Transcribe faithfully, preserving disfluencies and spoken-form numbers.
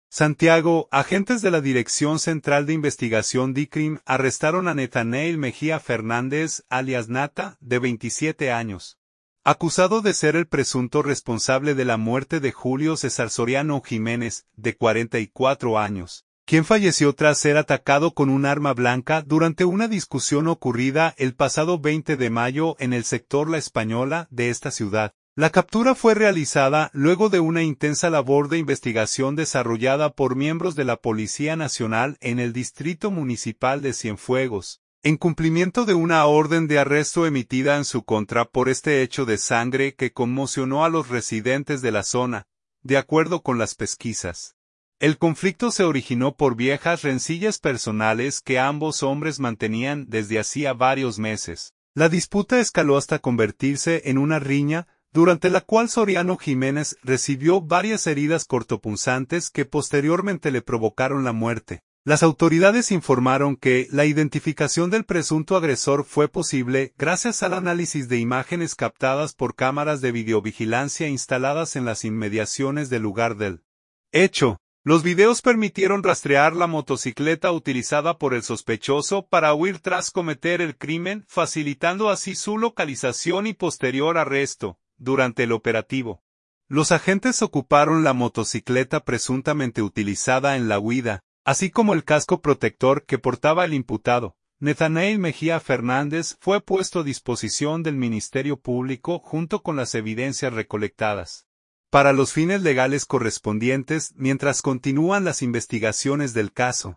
Santiago, agentes de la Dirección Central de Investigación D I C R I M arrestaron a Netanael Mejía Fernández, alias Nata, de veintisiete años, acusado de ser el presunto responsable de la muerte de Julio César Soriano Jiménez, de cuarenta y cuatro años, quien falleció tras ser atacado con un arma blanca durante una discusión ocurrida el pasado veinte de mayo en el sector La Española de esta ciudad. La captura fue realizada luego de una intensa labor de investigación desarrollada por miembros de la Policía Nacional en el Distrito Municipal de Cienfuegos, en cumplimiento de una orden de arresto emitida en su contra por este hecho de sangre que conmocionó a los residentes de la zona, de acuerdo con las pesquisas. El conflicto se originó por viejas rencillas personales que ambos hombres mantenían desde hacía varios meses. La disputa escaló hasta convertirse en una riña, durante la cual Soriano Jiménez recibió varias heridas cortopunzantes que posteriormente le provocaron la muerte. Las autoridades informaron que la identificación del presunto agresor fue posible gracias al análisis de imágenes captadas por cámaras de videovigilancia instaladas en las inmediaciones del lugar del hecho. Los videos permitieron rastrear la motocicleta utilizada por el sospechoso para huir tras cometer el crimen, facilitando así su localización y posterior arresto. Durante el operativo, los agentes ocuparon la motocicleta presuntamente utilizada en la huida, así como el casco protector que portaba el imputado. Netanael Mejía Fernández fue puesto a disposición del Ministerio Público junto con las evidencias recolectadas para los fines legales correspondientes mientras continúan las investigaciones del caso.